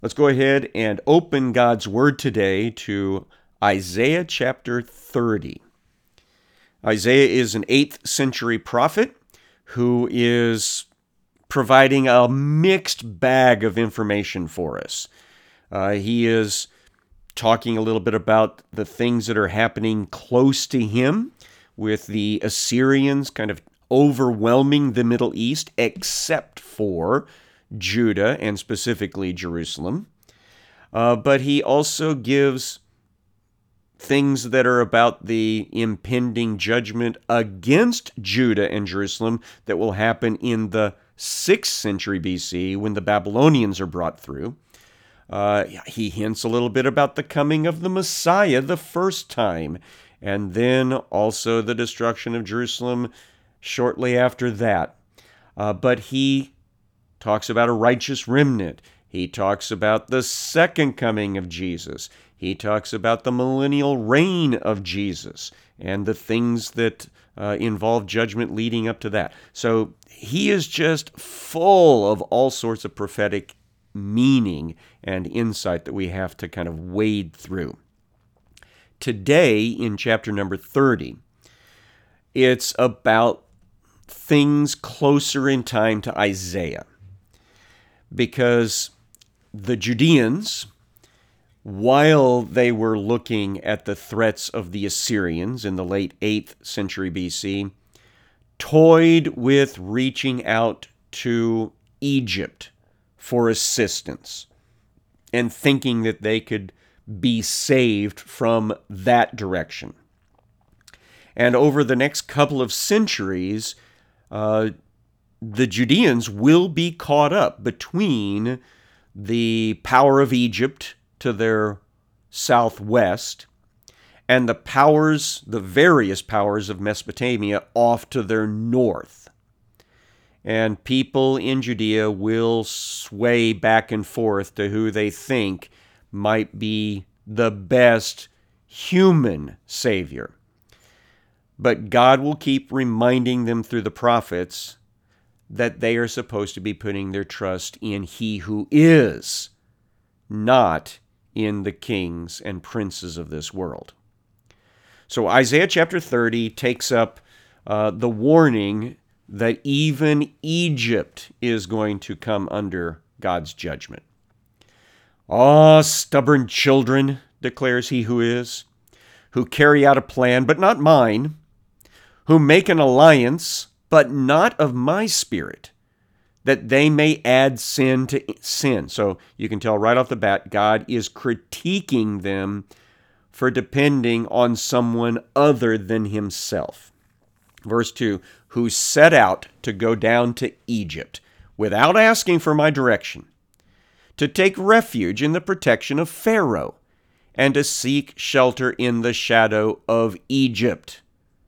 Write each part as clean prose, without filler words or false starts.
Let's go ahead and open God's Word today to Isaiah chapter 30. Isaiah is an 8th century prophet who is providing a mixed bag of information for us. He is talking a little bit about the things that are happening close to him, with the Assyrians kind of overwhelming the Middle East, except for Judah and specifically Jerusalem. But he also gives things that are about the impending judgment against Judah and Jerusalem that will happen in the 6th century BC when the Babylonians are brought through. He hints a little bit about the coming of the Messiah the first time, and then also the destruction of Jerusalem shortly after that. But he talks about a righteous remnant. He talks about the second coming of Jesus. He talks about the millennial reign of Jesus and the things that involve judgment leading up to that. So he is just full of all sorts of prophetic meaning and insight that we have to kind of wade through. Today, in chapter number 30, it's about things closer in time to Isaiah, because the Judeans, while they were looking at the threats of the Assyrians in the late 8th century BC, toyed with reaching out to Egypt for assistance and thinking that they could be saved from that direction. And over the next couple of centuries, the Judeans will be caught up between the power of Egypt to their southwest and the various powers of Mesopotamia off to their north. And people in Judea will sway back and forth to who they think might be the best human savior. But God will keep reminding them through the prophets that they are supposed to be putting their trust in He who is, not in the kings and princes of this world. So Isaiah chapter 30 takes up the warning that even Egypt is going to come under God's judgment. "Ah, stubborn children," declares He who is, "who carry out a plan, but not mine, who make an alliance, but not of my spirit, that they may add sin to sin." So you can tell right off the bat, God is critiquing them for depending on someone other than Himself. Verse 2, "who set out to go down to Egypt without asking for my direction, to take refuge in the protection of Pharaoh, and to seek shelter in the shadow of Egypt."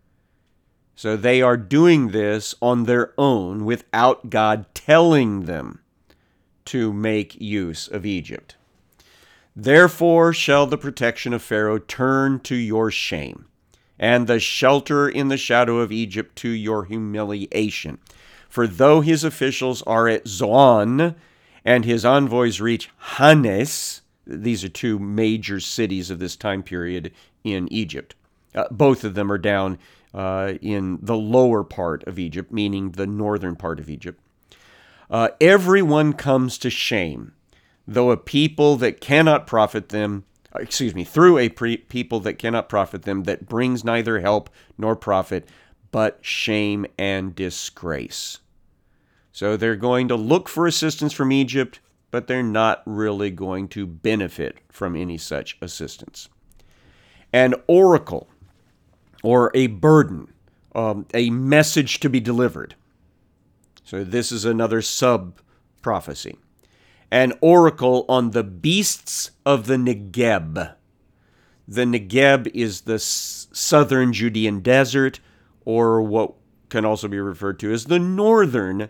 So they are doing this on their own without God telling them to make use of Egypt. "Therefore shall the protection of Pharaoh turn to your shame, and the shelter in the shadow of Egypt to your humiliation. For though his officials are at Zoan, and his envoys reach Hanes," these are two major cities of this time period in Egypt. Both of them are down in the lower part of Egypt, meaning the northern part of Egypt. "Everyone comes to shame, though a people that cannot profit them, through a people that cannot profit them, that brings neither help nor profit, but shame and disgrace." So they're going to look for assistance from Egypt, but they're not really going to benefit from any such assistance. "An oracle," or a burden, a message to be delivered. So this is another sub-prophecy. "An oracle on the beasts of the Negeb." The Negeb is the southern Judean desert, or what can also be referred to as the northern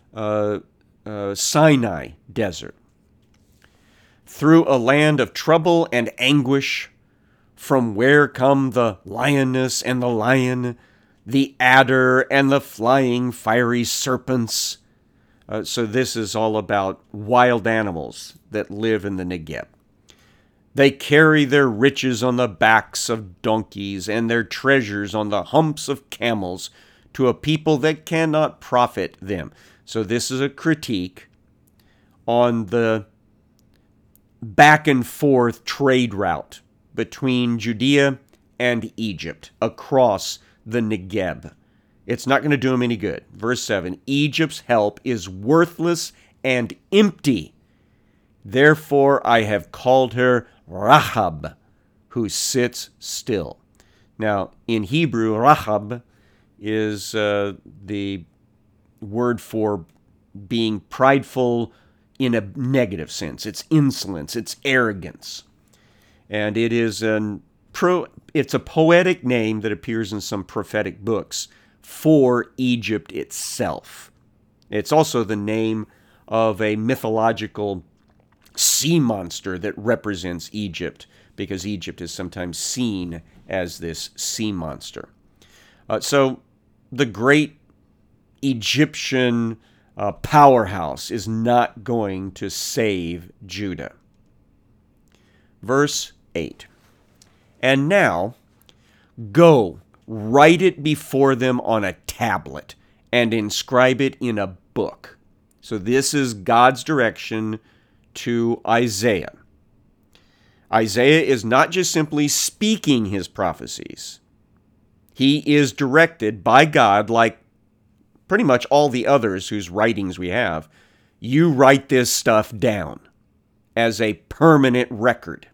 Sinai desert. "Through a land of trouble and anguish, from where come the lioness and the lion, the adder and the flying fiery serpents. So this is all about wild animals that live in the Negeb. They carry their riches on the backs of donkeys and their treasures on the humps of camels to a people that cannot profit them. So this is a critique on the back and forth trade route between Judea and Egypt across the Negeb. It's not going to do them any good. Verse 7, Egypt's help is worthless and empty. Therefore I have called her Rahab, who sits still. Now, in Hebrew, Rahab is the word for being prideful in a negative sense. It's insolence, it's arrogance. And it is it's a poetic name that appears in some prophetic books for Egypt itself. It's also the name of a mythological sea monster that represents Egypt, because Egypt is sometimes seen as this sea monster. So the great Egyptian powerhouse is not going to save Judah. Verse 8, and now go, write it before them on a tablet and inscribe it in a book. So this is God's direction to Isaiah. Isaiah is not just simply speaking his prophecies. He is directed by God, like pretty much all the others whose writings we have. You write this stuff down as a permanent record.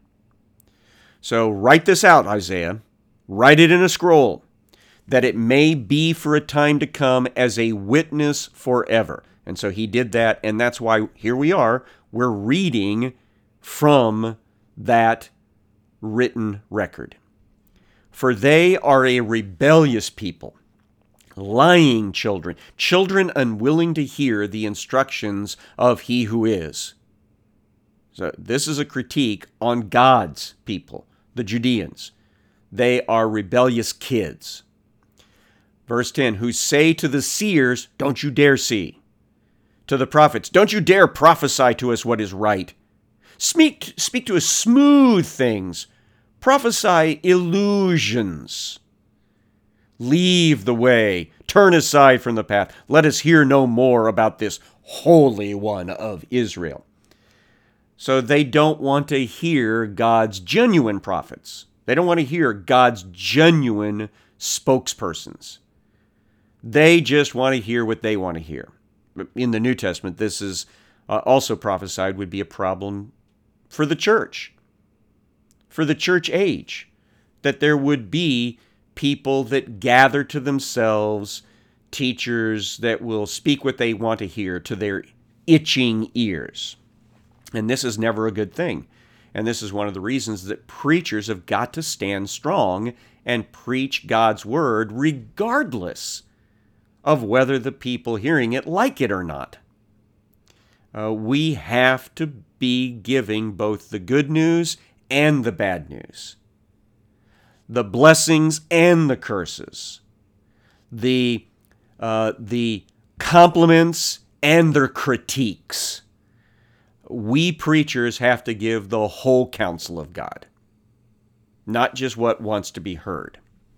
So write this out, Isaiah. Write it in a scroll, that it may be for a time to come as a witness forever. And so he did that, and that's why here we are. We're reading from that written record. For they are a rebellious people, lying children, children unwilling to hear the instructions of he who is. So this is a critique on God's people, the Judeans. They are rebellious kids. Verse 10, who say to the seers, don't you dare see. To the prophets, don't you dare prophesy to us what is right. Speak to us smooth things. Prophesy illusions. Leave the way. Turn aside from the path. Let us hear no more about this Holy One of Israel. So they don't want to hear God's genuine prophets. They don't want to hear God's genuine spokespersons. They just want to hear what they want to hear. In the New Testament, this is also prophesied would be a problem for the church age, that there would be people that gather to themselves teachers that will speak what they want to hear to their itching ears. And this is never a good thing. And this is one of the reasons that preachers have got to stand strong and preach God's word regardless of whether the people hearing it like it or not. We have to be giving both the good news and the bad news, the blessings and the curses, the compliments and their critiques. We preachers have to give the whole counsel of God, not just what wants to be heard.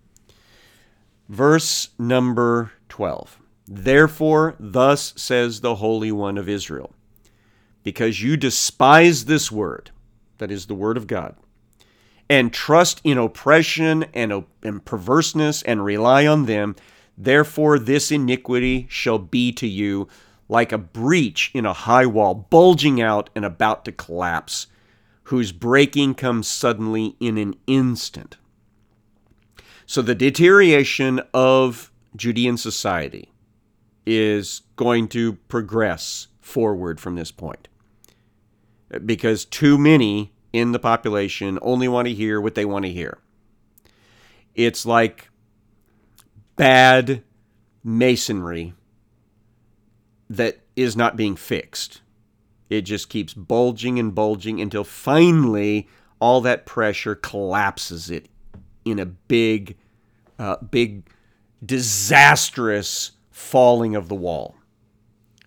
Verse number 12. Therefore, thus says the Holy One of Israel, because you despise this word, that is the word of God, and trust in oppression and perverseness and rely on them, therefore this iniquity shall be to you like a breach in a high wall, bulging out and about to collapse, whose breaking comes suddenly in an instant. So the deterioration of Judean society is going to progress forward from this point, because too many in the population only want to hear what they want to hear. It's like bad masonry that is not being fixed. It just keeps bulging and bulging until finally all that pressure collapses it in a big disastrous falling of the wall.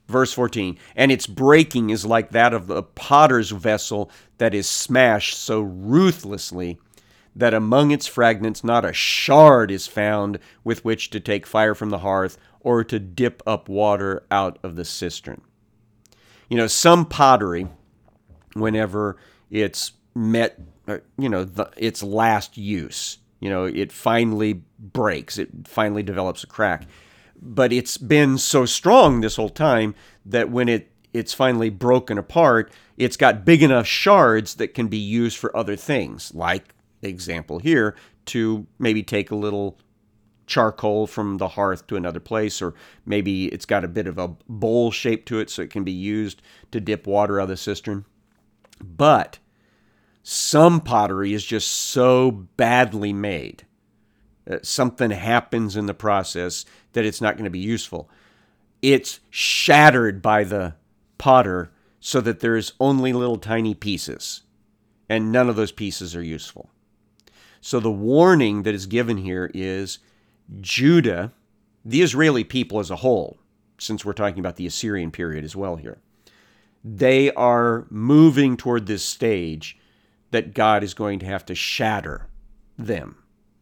Verse 14, and its breaking is like that of the potter's vessel that is smashed so ruthlessly that among its fragments not a shard is found with which to take fire from the hearth or to dip up water out of the cistern. Some pottery, whenever it's met, its last use, it finally breaks, it finally develops a crack. But it's been so strong this whole time that when it's finally broken apart, it's got big enough shards that can be used for other things, like the example here, to maybe take a little charcoal from the hearth to another place, or maybe it's got a bit of a bowl shape to it so it can be used to dip water out of the cistern. But some pottery is just so badly made. Something happens in the process that it's not going to be useful. It's shattered by the potter so that there's only little tiny pieces, and none of those pieces are useful. So the warning that is given here is Judah, the Israeli people as a whole, since we're talking about the Assyrian period as well here, they are moving toward this stage that God is going to have to shatter them.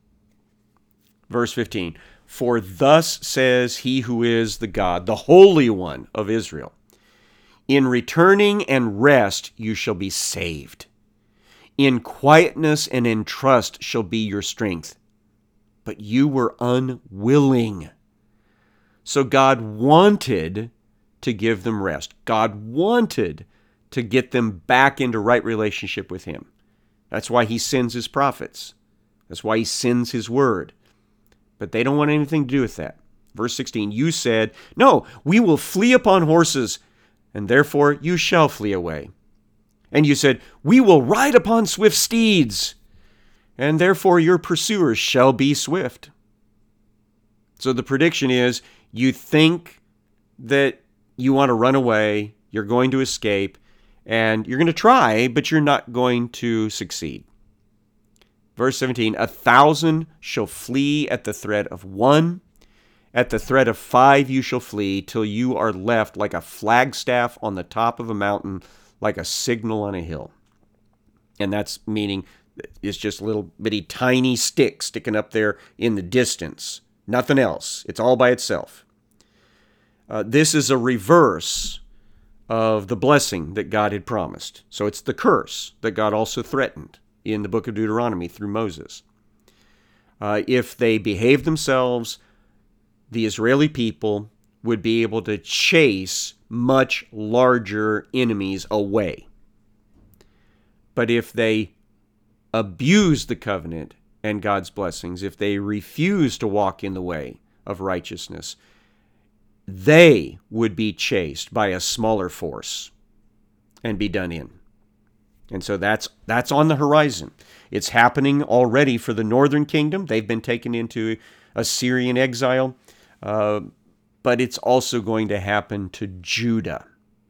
Verse 15, for thus says he who is the God, the Holy One of Israel, in returning and rest you shall be saved. In quietness and in trust shall be your strength. But you were unwilling. So God wanted to give them rest. God wanted to get them back into right relationship with him. That's why he sends his prophets. That's why he sends his word. But they don't want anything to do with that. Verse 16, you said, no, we will flee upon horses, and therefore you shall flee away. And you said, we will ride upon swift steeds, and therefore your pursuers shall be swift. So the prediction is, you think that you want to run away, you're going to escape, and you're going to try, but you're not going to succeed. Verse 17, 1,000 shall flee at the threat of one. At the threat of 5 you shall flee, till you are left like a flagstaff on the top of a mountain, like a signal on a hill. And that's meaning it's just little bitty tiny sticks sticking up there in the distance. Nothing else. It's all by itself. This is a reverse of the blessing that God had promised. So it's the curse that God also threatened in the book of Deuteronomy through Moses. If they behave themselves, the Israeli people would be able to chase much larger enemies away. But if they abuse the covenant and God's blessings, if they refuse to walk in the way of righteousness, they would be chased by a smaller force and be done in. And so that's on the horizon. It's happening already for the northern kingdom. They've been taken into Assyrian exile, but it's also going to happen to Judah.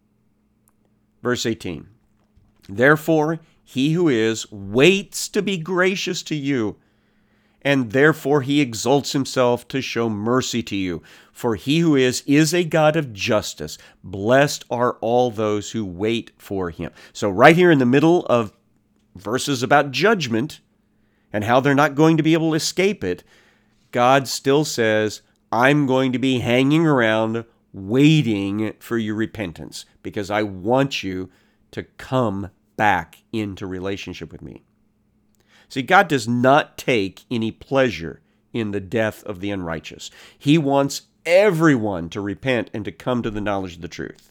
Verse 18, therefore he who is waits to be gracious to you, and therefore he exalts himself to show mercy to you. For he who is a God of justice. Blessed are all those who wait for him. So right here in the middle of verses about judgment and how they're not going to be able to escape it, God still says, I'm going to be hanging around waiting for your repentance because I want you to come back into relationship with me. See, God does not take any pleasure in the death of the unrighteous. He wants everyone to repent and to come to the knowledge of the truth.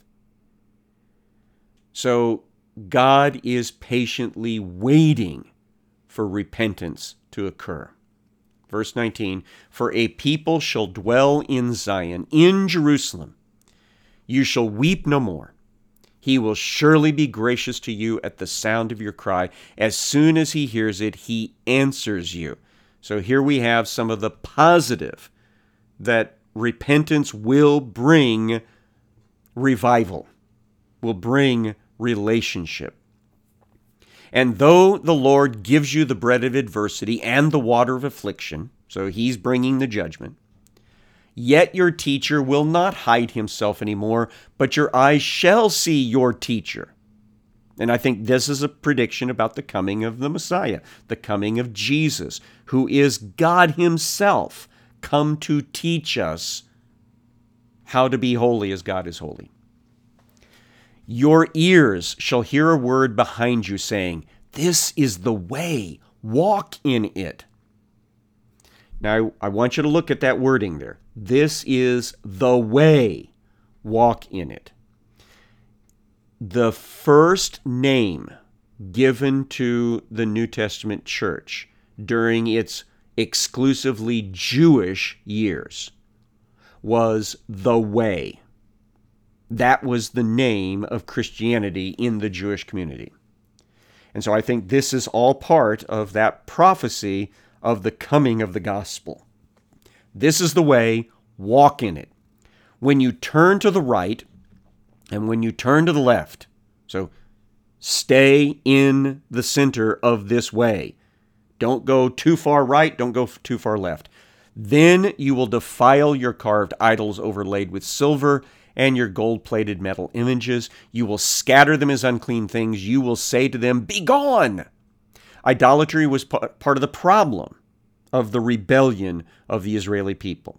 So God is patiently waiting for repentance to occur. Verse 19, for a people shall dwell in Zion, in Jerusalem. You shall weep no more. He will surely be gracious to you at the sound of your cry. As soon as he hears it, he answers you. So here we have some of the positive that repentance will bring revival, will bring relationship. And though the Lord gives you the bread of adversity and the water of affliction, so he's bringing the judgment, Yet your teacher will not hide himself anymore, but your eyes shall see your teacher. And I think this is a prediction about the coming of the Messiah, the coming of Jesus, who is God himself, come to teach us how to be holy as God is holy. Your ears shall hear a word behind you saying, "This is the way, walk in it." Now, I want you to look at that wording there. This is the way, walk in it. The first name given to the New Testament church during its exclusively Jewish years was the way. That was the name of Christianity in the Jewish community. And so I think this is all part of that prophecy of the coming of the gospel. This is the way, walk in it. When you turn to the right and when you turn to the left, so stay in the center of this way. Don't go too far right, don't go too far left. Then you will defile your carved idols overlaid with silver and your gold-plated metal images. You will scatter them as unclean things. You will say to them, "Begone!" Idolatry was part of the problem of the rebellion of the Israeli people.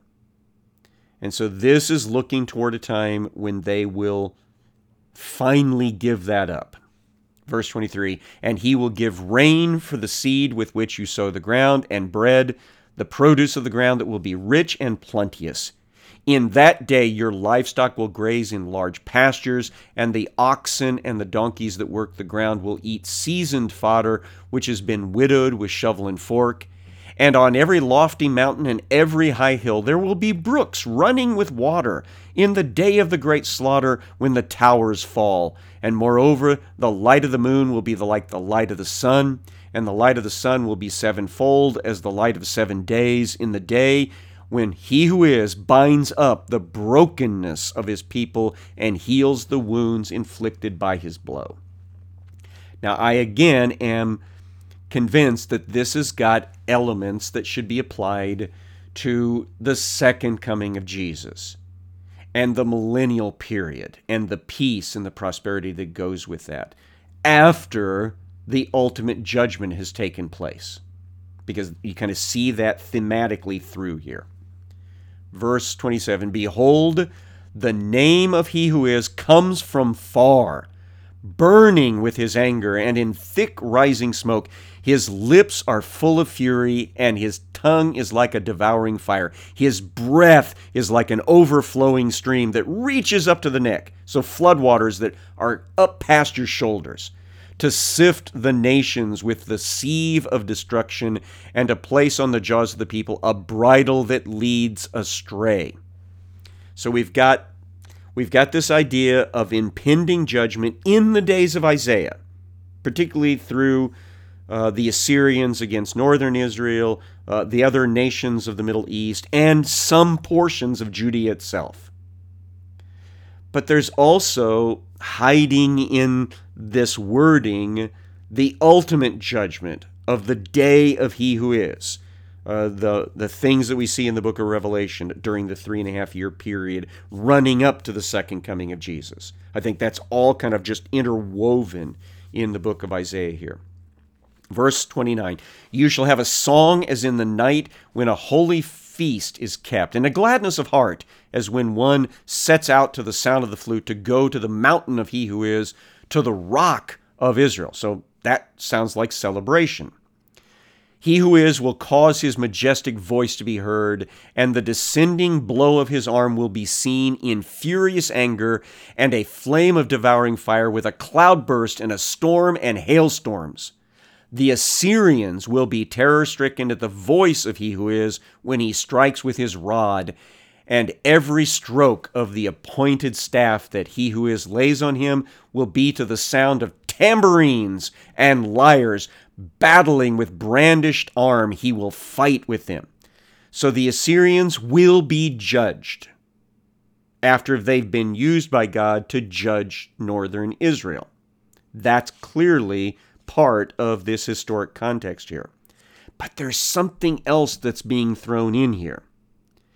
And so this is looking toward a time when they will finally give that up. Verse 23, "And he will give rain for the seed with which you sow the ground, and bread, the produce of the ground that will be rich and plenteous. In that day your livestock will graze in large pastures, and the oxen and the donkeys that work the ground will eat seasoned fodder, which has been winnowed with shovel and fork. And on every lofty mountain and every high hill there will be brooks running with water in the day of the great slaughter when the towers fall. And moreover, the light of the moon will be like the light of the sun, and the light of the sun will be sevenfold as the light of 7 days in the day when he who is binds up the brokenness of his people and heals the wounds inflicted by his blow." Now, I again am convinced that this has got elements that should be applied to the second coming of Jesus and the millennial period and the peace and the prosperity that goes with that after the ultimate judgment has taken place, because you kind of see that thematically through here. Verse 27, "Behold, the name of he who is comes from far, burning with his anger and in thick rising smoke. His lips are full of fury, and his tongue is like a devouring fire. His breath is like an overflowing stream that reaches up to the neck." So floodwaters that are up past your shoulders. "To sift the nations with the sieve of destruction, and to place on the jaws of the people a bridle that leads astray." So we've got this idea of impending judgment in the days of Isaiah, particularly through the Assyrians against northern Israel, the other nations of the Middle East, and some portions of Judea itself. But there's also hiding in this wording the ultimate judgment of the day of he who is. The things that we see in the book of Revelation during the 3.5-year period running up to the second coming of Jesus. I think that's all kind of just interwoven in the book of Isaiah here. Verse 29, "You shall have a song as in the night when a holy feast is kept, and a gladness of heart as when one sets out to the sound of the flute to go to the mountain of he who is, to the rock of Israel." So that sounds like celebration. "He who is will cause his majestic voice to be heard, and the descending blow of his arm will be seen in furious anger, and a flame of devouring fire with a cloudburst and a storm and hailstorms. The Assyrians will be terror-stricken at the voice of he who is when he strikes with his rod, and every stroke of the appointed staff that he who is lays on him will be to the sound of tambourines and lyres. Battling with brandished arm, he will fight with them." So the Assyrians will be judged after they've been used by God to judge northern Israel. That's clearly part of this historic context here. But there's something else that's being thrown in here.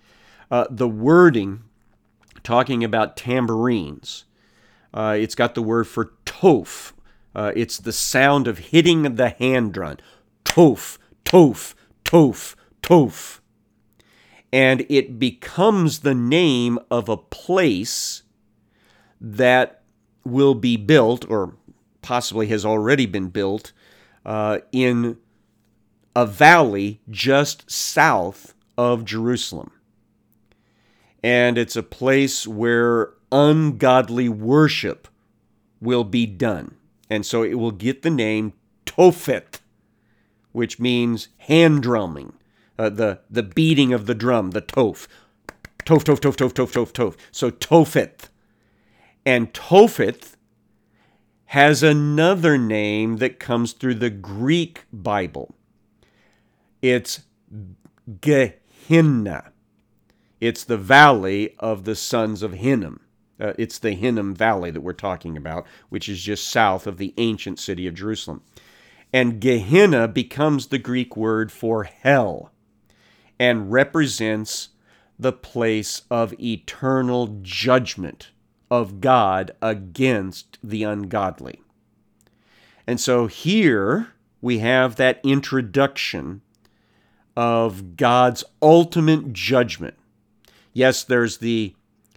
The wording, talking about tambourines, it's got the word for toph. It's the sound of hitting the hand drum. Toph, toph, toph, toph. And it becomes the name of a place that will be built, or possibly has already been built, in a valley just south of Jerusalem. And it's a place where ungodly worship will be done. And so it will get the name Tophet, which means hand drumming, the beating of the drum, the toph. Toph, toph, toph, toph, toph, toph, toph. So Tophet. And Tophet has another name that comes through the Greek Bible. It's Gehenna. It's the valley of the sons of Hinnom. It's the Hinnom Valley that we're talking about, which is just south of the ancient city of Jerusalem. And Gehenna becomes the Greek word for hell and represents the place of eternal judgment of God against the ungodly. And so here we have that introduction of God's ultimate judgment. Yes, there's the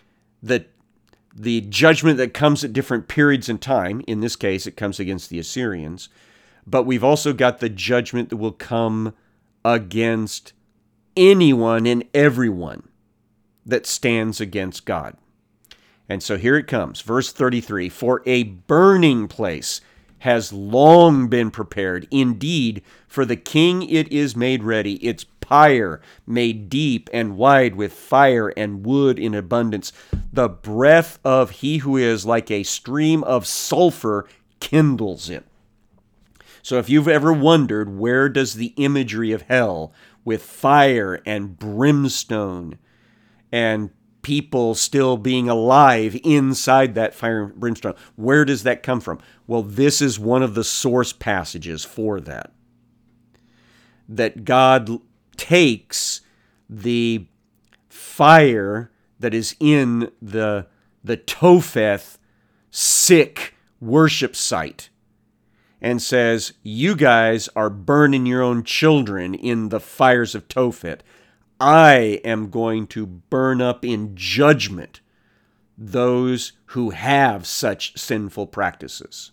judgment that comes at different periods in time. In this case, it comes against the Assyrians. But we've also got the judgment that will come against anyone and everyone that stands against God. And so here it comes, verse 33, "For a burning place has long been prepared. Indeed, for the king it is made ready. Its pyre made deep and wide with fire and wood in abundance. The breath of he who is like a stream of sulfur kindles it." So if you've ever wondered, where does the imagery of hell with fire and brimstone and people still being alive inside that fire and brimstone, where does that come from? Well, this is one of the source passages for that. That God takes the fire that is in the Topheth sick worship site and says, you guys are burning your own children in the fires of Tophet. I am going to burn up in judgment those who have such sinful practices.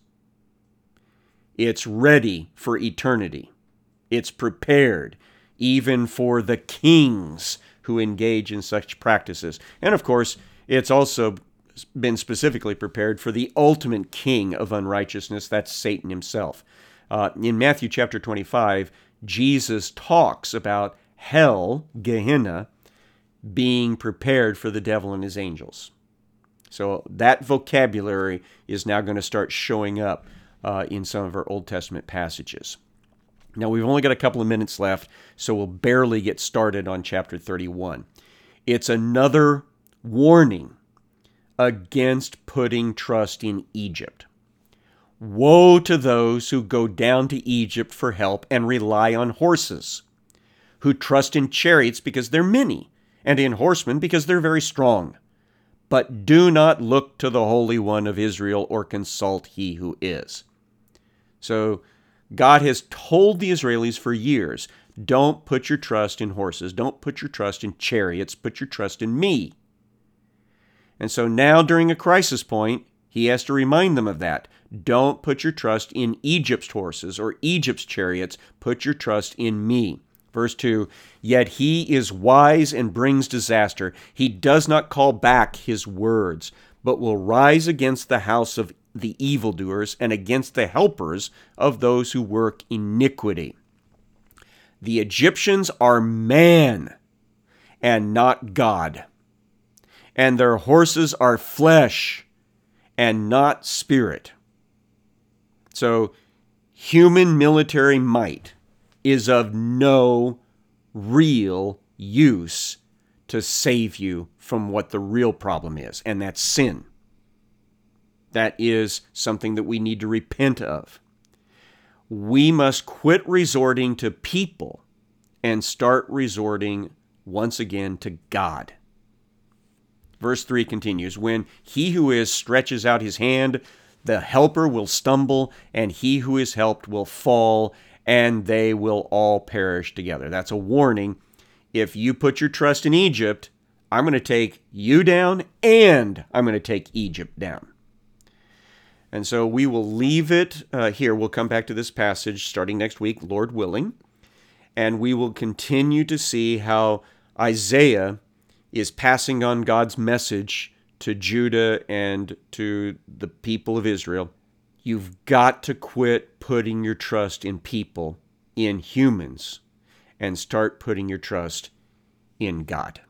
It's ready for eternity. It's prepared even for the kings who engage in such practices. And of course, it's also been specifically prepared for the ultimate king of unrighteousness, that's Satan himself. In Matthew chapter 25, Jesus talks about hell, Gehenna, being prepared for the devil and his angels. So that vocabulary is now going to start showing up in some of our Old Testament passages. Now, we've only got a couple of minutes left, so we'll barely get started on chapter 31. It's another warning against putting trust in Egypt. Woe to those who go down to Egypt for help and rely on horses, who trust in chariots because they're many, and in horsemen because they're very strong. But do not look to the Holy One of Israel or consult He who is. So God has told the Israelis for years, don't put your trust in horses, don't put your trust in chariots, put your trust in me. And so now during a crisis point, He has to remind them of that. Don't put your trust in Egypt's horses or Egypt's chariots, put your trust in me. Verse 2, "Yet he is wise and brings disaster. He does not call back his words, but will rise against the house of the evildoers and against the helpers of those who work iniquity." The Egyptians are man and not God, and their horses are flesh and not spirit. So human military might is of no real use to save you from what the real problem is, and that's sin. That is something that we need to repent of. We must quit resorting to people and start resorting once again to God. Verse 3 continues, when he who is stretches out his hand, the helper will stumble, and he who is helped will fall, and they will all perish together. That's a warning. If you put your trust in Egypt, I'm going to take you down, and I'm going to take Egypt down. And so we will leave it here. We'll come back to this passage starting next week, Lord willing, and we will continue to see how Isaiah is passing on God's message to Judah and to the people of Israel. You've got to quit putting your trust in people, in humans, and start putting your trust in God.